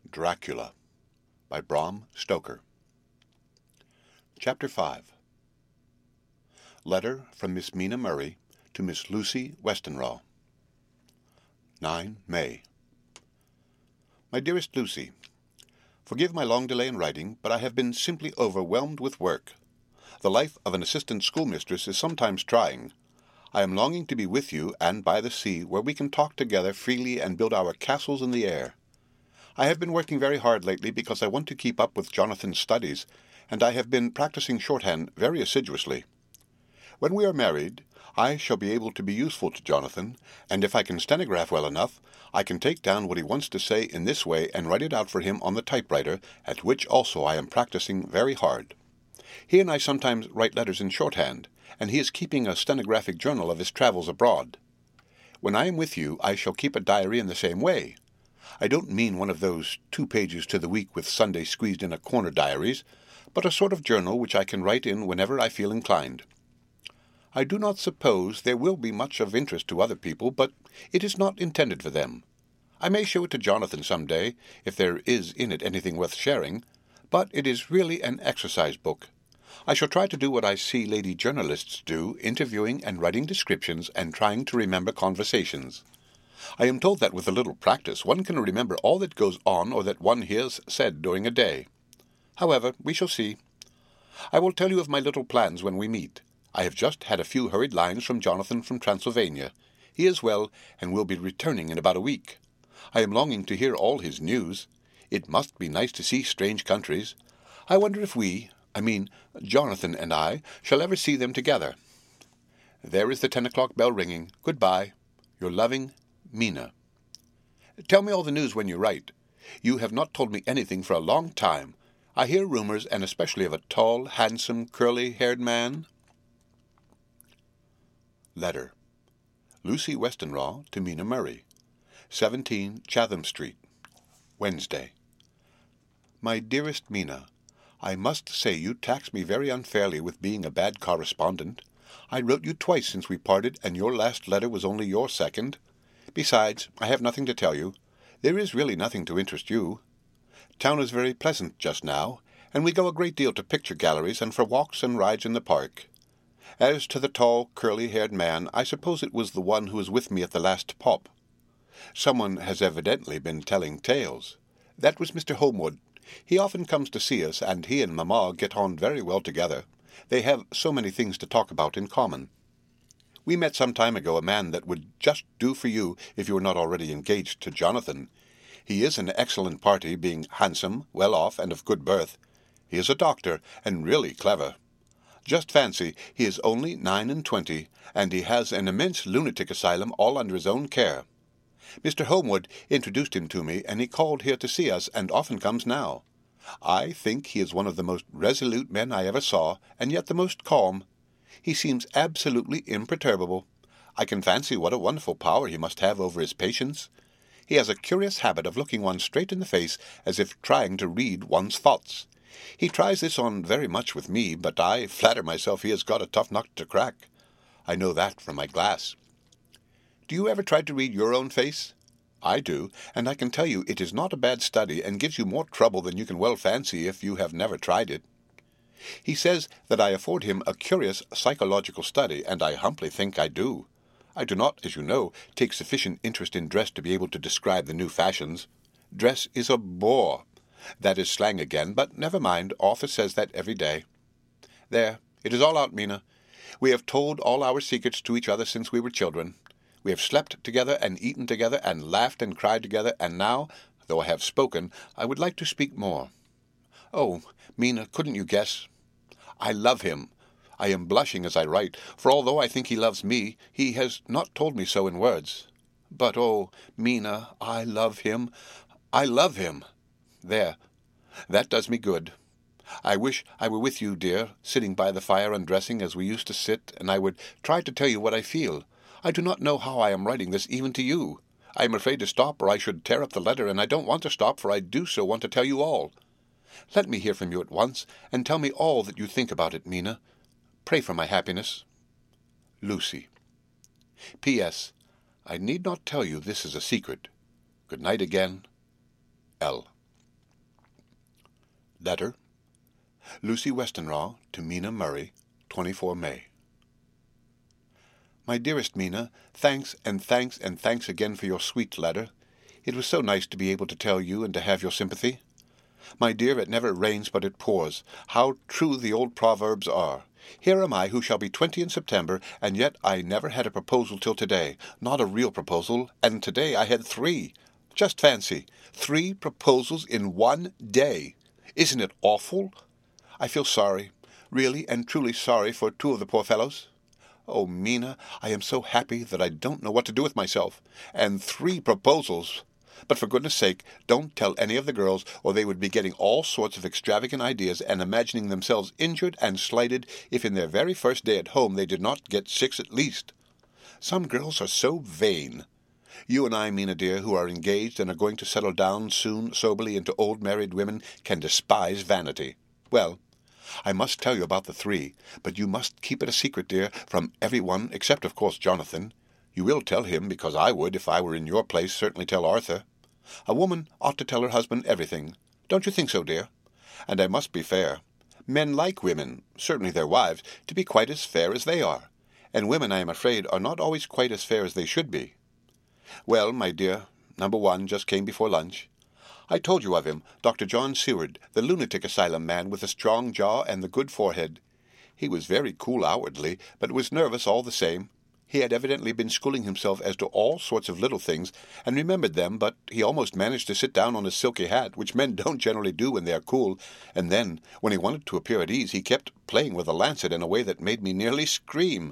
Dracula by Bram Stoker. Chapter 5. Letter from Miss Mina Murray to Miss Lucy Westenra. 9 May. My dearest Lucy, forgive my long delay in writing, but I have been simply overwhelmed with work. The life of an assistant schoolmistress is sometimes trying. I am longing to be with you and by the sea, where we can talk together freely and build our castles in the air. I have been working very hard lately because I want to keep up with Jonathan's studies, and I have been practicing shorthand very assiduously. When we are married, I shall be able to be useful to Jonathan, and if I can stenograph well enough, I can take down what he wants to say in this way and write it out for him on the typewriter, at which also I am practicing very hard. He and I sometimes write letters in shorthand, and he is keeping a stenographic journal of his travels abroad. When I am with you, I shall keep a diary in the same way. I don't mean one of those 2 pages to the week with Sunday squeezed in a corner diaries, but a sort of journal which I can write in whenever I feel inclined. I do not suppose there will be much of interest to other people, but it is not intended for them. I may show it to Jonathan some day, if there is in it anything worth sharing, but it is really an exercise book. I shall try to do what I see lady journalists do, interviewing and writing descriptions and trying to remember conversations. I am told that with a little practice one can remember all that goes on or that one hears said during a day. However, we shall see. I will tell you of my little plans when we meet. I have just had a few hurried lines from Jonathan from Transylvania. He is well, and will be returning in about a week. I am longing to hear all his news. It must be nice to see strange countries. I wonder if Jonathan and I, shall ever see them together. There is the 10 o'clock bell ringing. Goodbye. Your loving Mina. Tell me all the news when you write. You have not told me anything for a long time. I hear rumors, and especially of a tall, handsome, curly-haired man. Letter. Lucy Westenra to Mina Murray. 17 Chatham Street. Wednesday. My dearest Mina, I must say you tax me very unfairly with being a bad correspondent. I wrote you twice since we parted, and your last letter was only your second. Besides, I have nothing to tell you. There is really nothing to interest you. Town is very pleasant just now, and we go a great deal to picture galleries and for walks and rides in the park. As to the tall, curly-haired man, I suppose it was the one who was with me at the last pop. Someone has evidently been telling tales. That was Mr. Holmwood. He often comes to see us, and he and Mamma get on very well together. They have so many things to talk about in common. We met some time ago a man that would just do for you if you were not already engaged to Jonathan. He is an excellent party, being handsome, well off, and of good birth. He is a doctor, and really clever. Just fancy, he is only 29, and he has an immense lunatic asylum all under his own care. Mr. Holmwood introduced him to me, and he called here to see us, and often comes now. I think he is one of the most resolute men I ever saw, and yet the most calm. He seems absolutely imperturbable. I can fancy what a wonderful power he must have over his patients. He has a curious habit of looking one straight in the face, as if trying to read one's thoughts. He tries this on very much with me, but I flatter myself he has got a tough nut to crack. I know that from my glass. Do you ever try to read your own face? I do, and I can tell you it is not a bad study, and gives you more trouble than you can well fancy if you have never tried it. He says that I afford him a curious psychological study, and I humbly think I do. I do not, as you know, take sufficient interest in dress to be able to describe the new fashions. Dress is a bore. That is slang again, but never mind, Arthur says that every day. There, it is all out, Mina. We have told all our secrets to each other since we were children. We have slept together and eaten together and laughed and cried together, and now, though I have spoken, I would like to speak more. Oh, Mina, couldn't you guess? I love him. I am blushing as I write, for although I think he loves me, he has not told me so in words. But, oh, Mina, I love him. I love him. There, that does me good. I wish I were with you, dear, sitting by the fire undressing as we used to sit, and I would try to tell you what I feel. I do not know how I am writing this even to you. I am afraid to stop, or I should tear up the letter, and I don't want to stop, for I do so want to tell you all. Let me hear from you at once, and tell me all that you think about it, Mina. Pray for my happiness. Lucy. P.S. I need not tell you this is a secret. Good night again. L. Letter. Lucy Westenra to Mina Murray, 24 May. My dearest Mina, thanks and thanks and thanks again for your sweet letter. It was so nice to be able to tell you and to have your sympathy. My dear, it never rains but it pours. How true the old proverbs are. Here am I, who shall be 20 in September, and yet I never had a proposal till today. Not a real proposal, and today I had 3. Just fancy, 3 proposals in one day. Isn't it awful? I feel sorry, really and truly sorry for 2 of the poor fellows. Oh, Mina, I am so happy that I don't know what to do with myself. And 3 proposals. But for goodness sake, don't tell any of the girls, or they would be getting all sorts of extravagant ideas and imagining themselves injured and slighted if in their very first day at home they did not get 6 at least. Some girls are so vain. You and I, Mina dear, who are engaged and are going to settle down soon soberly into old married women, can despise vanity. Well, I must tell you about the 3, but you must keep it a secret, dear, from everyone except, of course, Jonathan. You will tell him, because I would, if I were in your place, certainly tell Arthur. A woman ought to tell her husband everything. Don't you think so, dear? And I must be fair. Men like women, certainly their wives, to be quite as fair as they are. And women, I am afraid, are not always quite as fair as they should be. Well, my dear, number 1 just came before lunch. I told you of him, Dr. John Seward, the lunatic asylum man with the strong jaw and the good forehead. He was very cool outwardly, but was nervous all the same. He had evidently been schooling himself as to all sorts of little things, and remembered them, but he almost managed to sit down on his silky hat, which men don't generally do when they are cool, and then, when he wanted to appear at ease, he kept playing with a lancet in a way that made me nearly scream.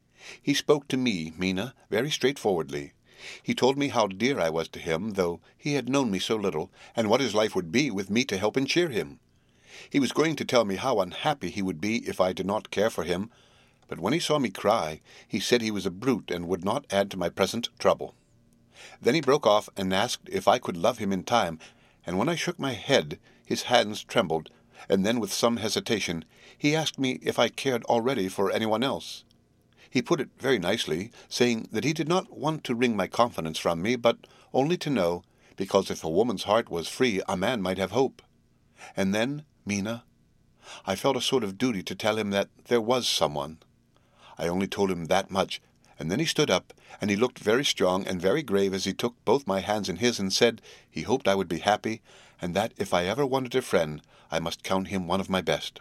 He spoke to me, Mina, very straightforwardly. He told me how dear I was to him, though he had known me so little, and what his life would be with me to help and cheer him. He was going to tell me how unhappy he would be if I did not care for him, but when he saw me cry, he said he was a brute and would not add to my present trouble. Then he broke off and asked if I could love him in time, and when I shook my head, his hands trembled, and then with some hesitation, he asked me if I cared already for anyone else. He put it very nicely, saying that he did not want to wring my confidence from me, but only to know, because if a woman's heart was free, a man might have hope. And then, Mina, I felt a sort of duty to tell him that there was someone. I only told him that much, and then he stood up, and he looked very strong and very grave as he took both my hands in his and said he hoped I would be happy, and that if I ever wanted a friend, I must count him one of my best.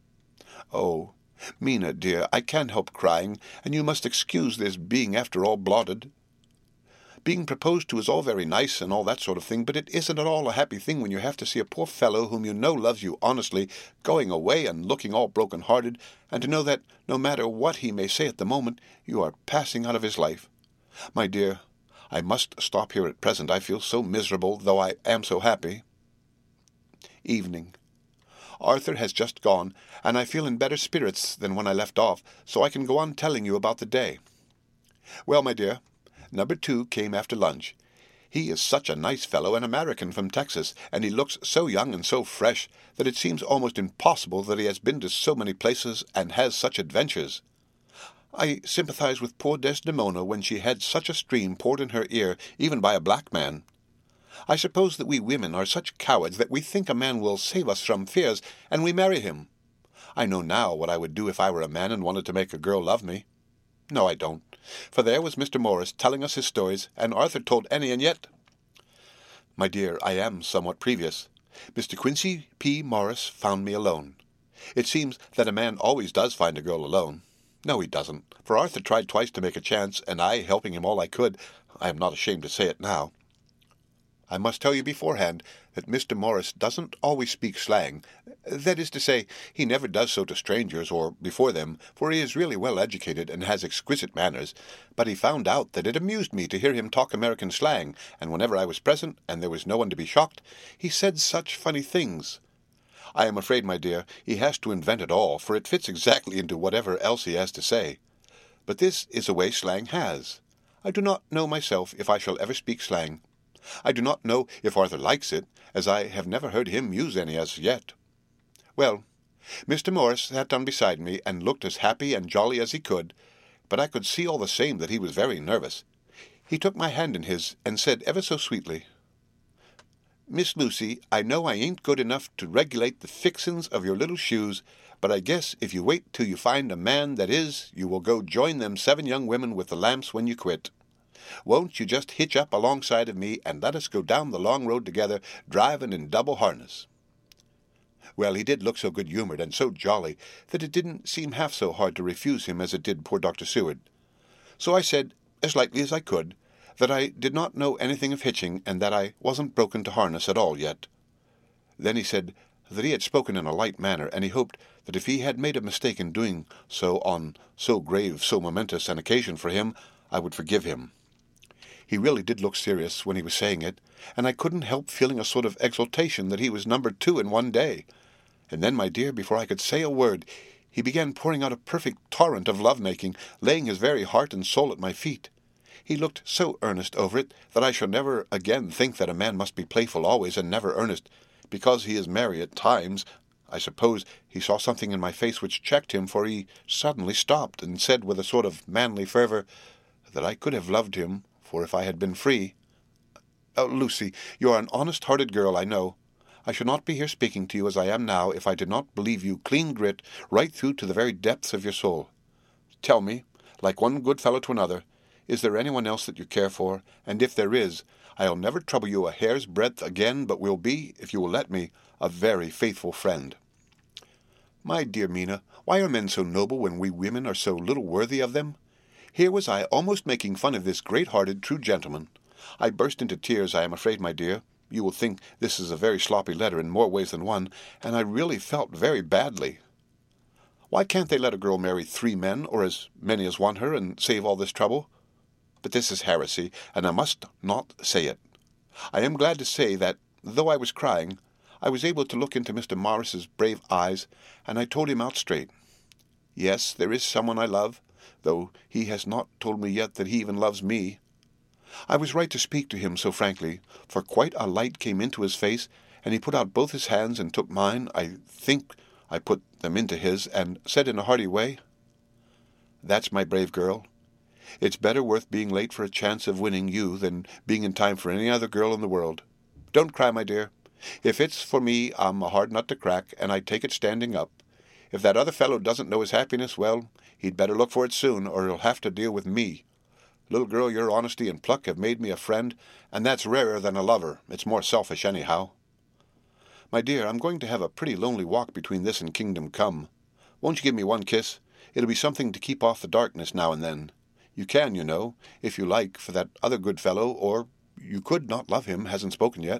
Oh, Mina, dear, I can't help crying, and you must excuse this being after all blotted. Being proposed to is all very nice and all that sort of thing, but it isn't at all a happy thing when you have to see a poor fellow whom you know loves you honestly going away and looking all broken-hearted, and to know that, no matter what he may say at the moment, you are passing out of his life. My dear, I must stop here at present. I feel so miserable, though I am so happy. Evening. Arthur has just gone, and I feel in better spirits than when I left off, so I can go on telling you about the day. Well, my dear, number 2 came after lunch. He is such a nice fellow, an American from Texas, and he looks so young and so fresh that it seems almost impossible that he has been to so many places and has such adventures. I sympathize with poor Desdemona when she had such a stream poured in her ear, even by a black man. I suppose that we women are such cowards that we think a man will save us from fears, and we marry him. I know now what I would do if I were a man and wanted to make a girl love me. No, I don't, for there was Mr. Morris telling us his stories, and Arthur told any, and yet— My dear, I am somewhat previous. Mr. Quincy P. Morris found me alone. It seems that a man always does find a girl alone. No, he doesn't, for Arthur tried twice to make a chance, and I, helping him all I could, I am not ashamed to say it now. I must tell you beforehand that Mr. Morris doesn't always speak slang. That is to say, he never does so to strangers or before them, for he is really well educated and has exquisite manners, but he found out that it amused me to hear him talk American slang, and whenever I was present, and there was no one to be shocked, he said such funny things. I am afraid, my dear, he has to invent it all, for it fits exactly into whatever else he has to say. But this is a way slang has. I do not know myself if I shall ever speak slang. I do not know if Arthur likes it, as I have never heard him use any as yet. Well, Mr. Morris sat down beside me and looked as happy and jolly as he could, but I could see all the same that he was very nervous. He took my hand in his and said ever so sweetly, Miss Lucy, I know I ain't good enough to regulate the fixin's of your little shoes, but I guess if you wait till you find a man that is, you will go join them 7 young women with the lamps when you quit. Won't you just hitch up alongside of me and let us go down the long road together, driving in double harness?" Well, he did look so good-humoured and so jolly that it didn't seem half so hard to refuse him as it did poor Dr. Seward. So I said, as lightly as I could, that I did not know anything of hitching, and that I wasn't broken to harness at all yet. Then he said that he had spoken in a light manner, and he hoped that if he had made a mistake in doing so on so grave, so momentous an occasion for him, I would forgive him. He really did look serious when he was saying it, and I couldn't help feeling a sort of exultation that he was number 2 in one day. And then, my dear, before I could say a word, he began pouring out a perfect torrent of love-making, laying his very heart and soul at my feet. He looked so earnest over it that I shall never again think that a man must be playful always and never earnest, because he is merry at times. I suppose he saw something in my face which checked him, for he suddenly stopped and said with a sort of manly fervour that I could have loved him, for if I had been free— "Oh, Lucy, you are an honest-hearted girl, I know. I should not be here speaking to you as I am now if I did not believe you clean grit right through to the very depths of your soul. Tell me, like one good fellow to another, is there anyone else that you care for? And if there is, I'll never trouble you a hair's breadth again, but will be, if you will let me, a very faithful friend." My dear Mina, why are men so noble when we women are so little worthy of them? Here was I almost making fun of this great-hearted, true gentleman. I burst into tears, I am afraid, my dear. You will think this is a very sloppy letter in more ways than one, and I really felt very badly. Why can't they let a girl marry 3 men, or as many as want her, and save all this trouble? But this is heresy, and I must not say it. I am glad to say that, though I was crying, I was able to look into Mr. Morris's brave eyes, and I told him out straight. Yes, there is someone I love, though he has not told me yet that he even loves me. I was right to speak to him so frankly, for quite a light came into his face, and he put out both his hands and took mine— I think I put them into his— and said in a hearty way, "That's my brave girl. It's better worth being late for a chance of winning you than being in time for any other girl in the world. Don't cry, my dear. If it's for me, I'm a hard nut to crack, and I take it standing up. If that other fellow doesn't know his happiness, well, he'd better look for it soon, or he'll have to deal with me. Little girl, your honesty and pluck have made me a friend, and that's rarer than a lover. It's more selfish, anyhow. My dear, I'm going to have a pretty lonely walk between this and Kingdom Come. Won't you give me one kiss? It'll be something to keep off the darkness now and then. You can, you know, if you like, for that other good fellow, or you could not love him, hasn't spoken yet."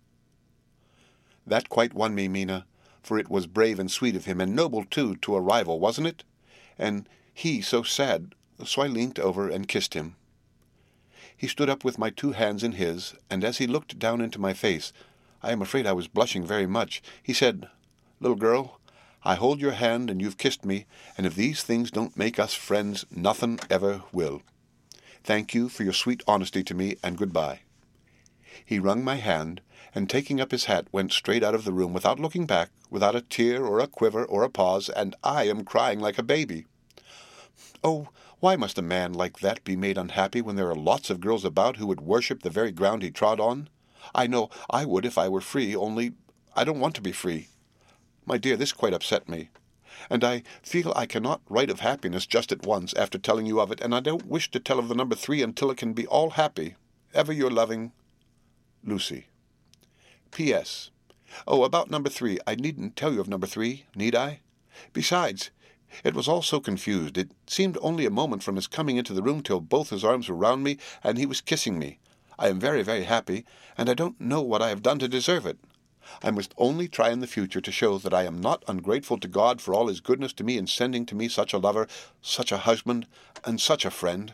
That quite won me, Mina, for it was brave and sweet of him, and noble, too, to a rival, wasn't it? And he so sad, so I leant over and kissed him. He stood up with my 2 hands in his, and as he looked down into my face, I am afraid I was blushing very much, he said, "Little girl, I hold your hand and you've kissed me, and if these things don't make us friends, nothing ever will. Thank you for your sweet honesty to me, and goodbye." He wrung my hand, and taking up his hat went straight out of the room without looking back, without a tear or a quiver or a pause, and I am crying like a baby. Oh, why must a man like that be made unhappy when there are lots of girls about who would worship the very ground he trod on? I know I would if I were free, only I don't want to be free. My dear, this quite upset me, and I feel I cannot write of happiness just at once after telling you of it, and I don't wish to tell of the number 3 until it can be all happy. Ever your loving, Lucy. P.S. Oh, about number 3, I needn't tell you of number 3, need I? Besides, it was all so confused. It seemed only a moment from his coming into the room till both his arms were round me, and he was kissing me. I am very, very happy, and I don't know what I have done to deserve it. I must only try in the future to show that I am not ungrateful to God for all his goodness to me in sending to me such a lover, such a husband, and such a friend.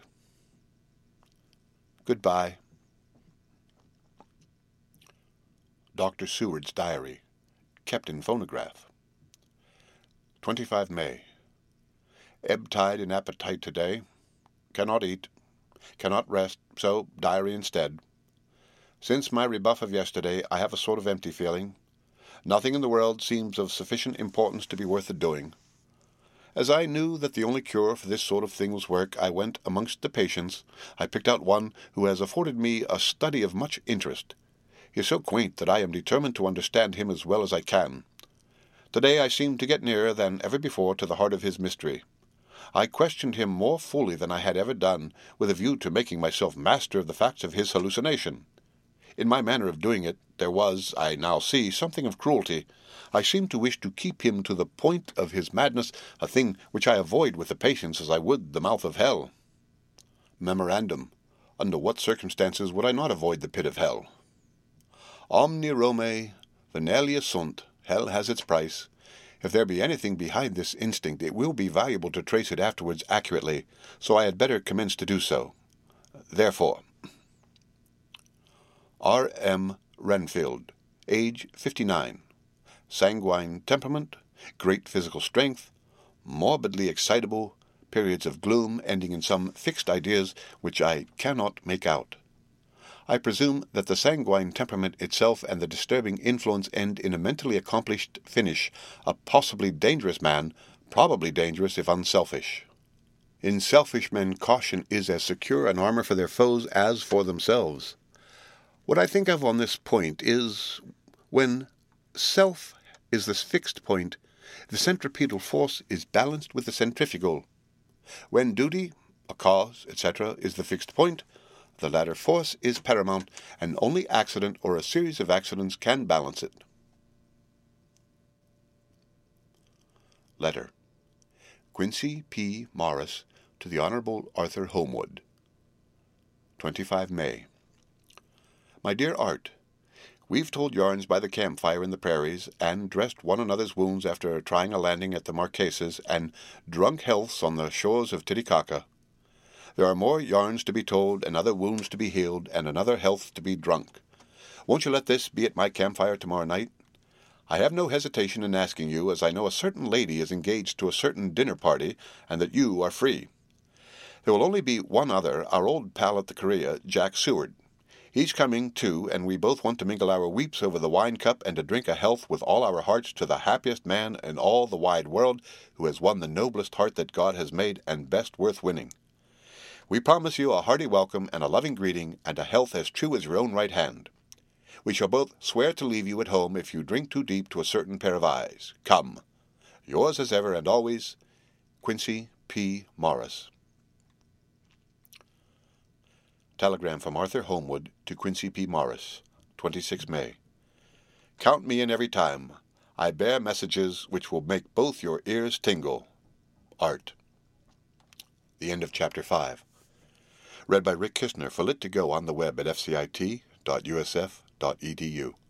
Goodbye. Dr. Seward's Diary, kept in phonograph. 25 May. Ebb tide in appetite today. Cannot eat. Cannot rest, so diary instead. Since my rebuff of yesterday, I have a sort of empty feeling. Nothing in the world seems of sufficient importance to be worth the doing. As I knew that the only cure for this sort of thing was work, I went amongst the patients. I picked out one who has afforded me a study of much interest. He is so quaint that I am determined to understand him as well as I can. Today I seem to get nearer than ever before to the heart of his mystery. I questioned him more fully than I had ever done, with a view to making myself master of the facts of his hallucination. In my manner of doing it there was, I now see, something of cruelty. I seemed to wish to keep him to the point of his madness, a thing which I avoid with the patience as I would the mouth of hell. Memorandum: under what circumstances would I not avoid the pit of hell? Omni Rome venelia sunt. Hell has its price. If there be anything behind this instinct, it will be valuable to trace it afterwards accurately, so I had better commence to do so. Therefore, R. M. Renfield, age 59, sanguine temperament, great physical strength, morbidly excitable, periods of gloom ending in some fixed ideas which I cannot make out. I presume that the sanguine temperament itself and the disturbing influence end in a mentally accomplished finish, a possibly dangerous man, probably dangerous if unselfish. In selfish men caution is as secure an armor for their foes as for themselves. What I think of on this point is, when self is the fixed point, the centripetal force is balanced with the centrifugal. When duty, a cause, etc., is the fixed point, the latter force is paramount, and only accident or a series of accidents can balance it. Letter. Quincy P. Morris to the Honorable Arthur Holmwood. 25 May. My dear Art, we've told yarns by the campfire in the prairies, and dressed one another's wounds after trying a landing at the Marquesas, and drunk healths on the shores of Titicaca. There are more yarns to be told, and other wounds to be healed, and another health to be drunk. Won't you let this be at my campfire tomorrow night? I have no hesitation in asking you, as I know a certain lady is engaged to a certain dinner party, and that you are free. There will only be one other, our old pal at the Korea, Jack Seward. He's coming, too, and we both want to mingle our weeps over the wine cup and to drink a health with all our hearts to the happiest man in all the wide world, who has won the noblest heart that God has made and best worth winning. We promise you a hearty welcome and a loving greeting, and a health as true as your own right hand. We shall both swear to leave you at home if you drink too deep to a certain pair of eyes. Come. Yours as ever and always, Quincy P. Morris. Telegram from Arthur Holmwood to Quincy P. Morris, 26 May. Count me in every time. I bear messages which will make both your ears tingle. Art. The end of Chapter 5. Read by Rick Kistner for Lit2Go on the web at fcit.usf.edu.